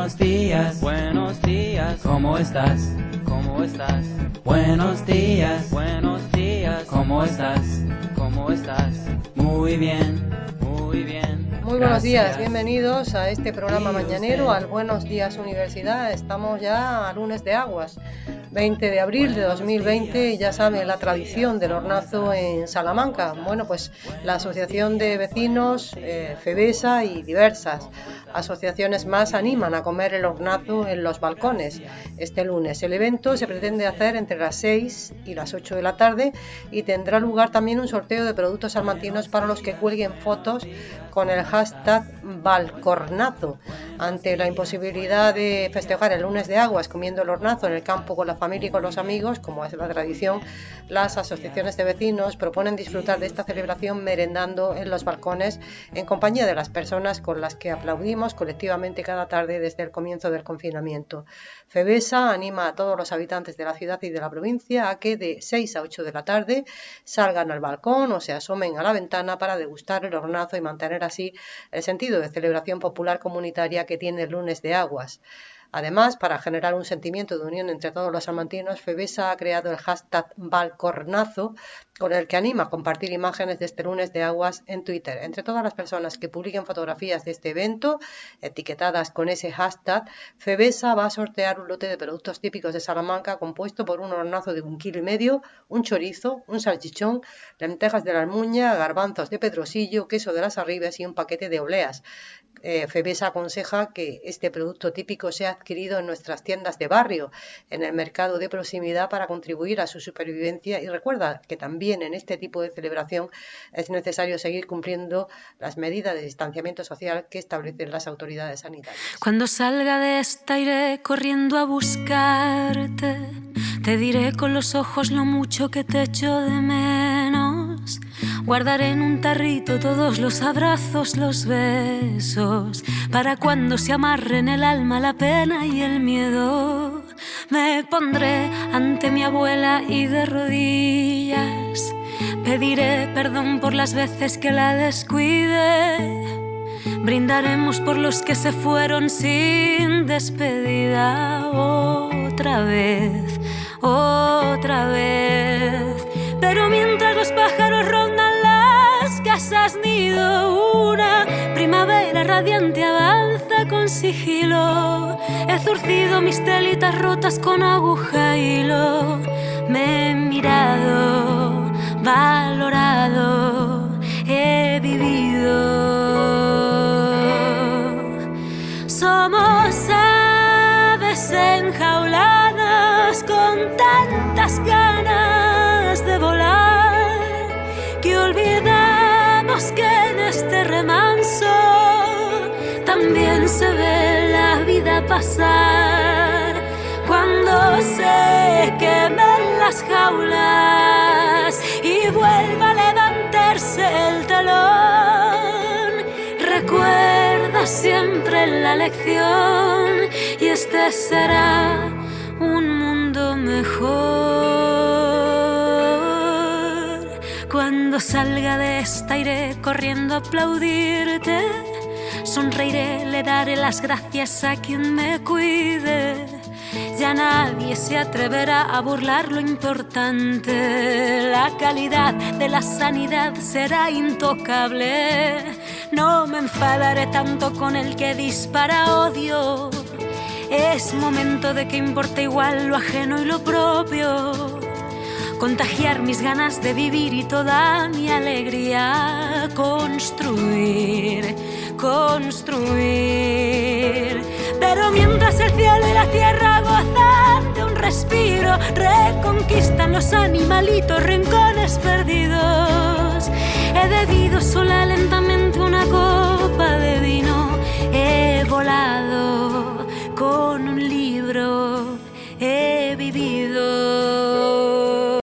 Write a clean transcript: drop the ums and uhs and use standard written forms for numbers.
Buenos días, buenos días. ¿Cómo estás? ¿Cómo estás? Buenos días, buenos días. ¿Cómo estás? ¿Cómo estás? Muy bien, muy bien. Muy buenos días, bienvenidos a este programa mañanero, al Buenos Días Universidad. Estamos ya a lunes de aguas, 20 de abril de 2020, y ya saben la tradición del hornazo en Salamanca. Bueno, pues la Asociación de Vecinos, FEBESA y diversas asociaciones más animan a comer el hornazo en los balcones este lunes. El evento se pretende hacer entre las 6 y las 8 de la tarde y tendrá lugar también un sorteo de productos salmantinos para los que cuelguen fotos con el hashtag Balcornazo. Ante la imposibilidad de festejar el lunes de aguas comiendo el hornazo en el campo con la familia y con los amigos, como es la tradición, las asociaciones de vecinos proponen disfrutar de esta celebración merendando en los balcones en compañía de las personas con las que aplaudimos colectivamente cada tarde desde el comienzo del confinamiento. FEBESA anima a todos los habitantes de la ciudad y de la provincia a que de 6 a 8 de la tarde salgan al balcón o se asomen a la ventana para degustar el hornazo y mantener así el sentido de celebración popular comunitaria que tiene el lunes de aguas. Además, para generar un sentimiento de unión entre todos los salmantinos, FEBESA ha creado el hashtag Balcornazo, con el que anima a compartir imágenes de este lunes de aguas en Twitter. Entre todas las personas que publiquen fotografías de este evento, etiquetadas con ese hashtag, FEBESA va a sortear un lote de productos típicos de Salamanca compuesto por un hornazo de 1,5 kg, un chorizo, un salchichón, lentejas de la Almuña, garbanzos de Pedrosillo, queso de las Arribes y un paquete de obleas. FEBESA aconseja que este producto típico sea adquirido en nuestras tiendas de barrio, en el mercado de proximidad, para contribuir a su supervivencia, y recuerda que también en este tipo de celebración es necesario seguir cumpliendo las medidas de distanciamiento social que establecen las autoridades sanitarias. Cuando salga de esta iré corriendo a buscarte, te diré con los ojos lo mucho que te echo de menos. Guardaré en un tarrito todos los abrazos, los besos, para cuando se amarren el alma, la pena y el miedo. Me pondré ante mi abuela y de rodillas pediré perdón por las veces que la descuide. Brindaremos por los que se fueron sin despedida. Otra vez, otra vez. Pero mientras los pájaros rondan las casas nido, una primavera radiante avanza con sigilo. He zurcido mis telitas rotas con aguja y hilo. Me he mirado, valorado, he vivido. Somos aves enjauladas con tantas ganas de volar que olvidamos que en este remanso también se ve la vida pasar. Cuando se quemen las jaulas y vuelva a levantarse el telón, recuerda siempre la lección y este será un mundo mejor. Cuando salga de esta iré corriendo a aplaudirte, sonreiré, le daré las gracias a quien me cuide. Ya nadie se atreverá a burlar lo importante. La calidad de la sanidad será intocable. No me enfadaré tanto con el que dispara odio. Es momento de que importe igual lo ajeno y lo propio. Contagiar mis ganas de vivir y toda mi alegría. Construir, construir. Pero mientras el cielo y la tierra gozan de un respiro, reconquistan los animalitos rincones perdidos. He bebido sola lentamente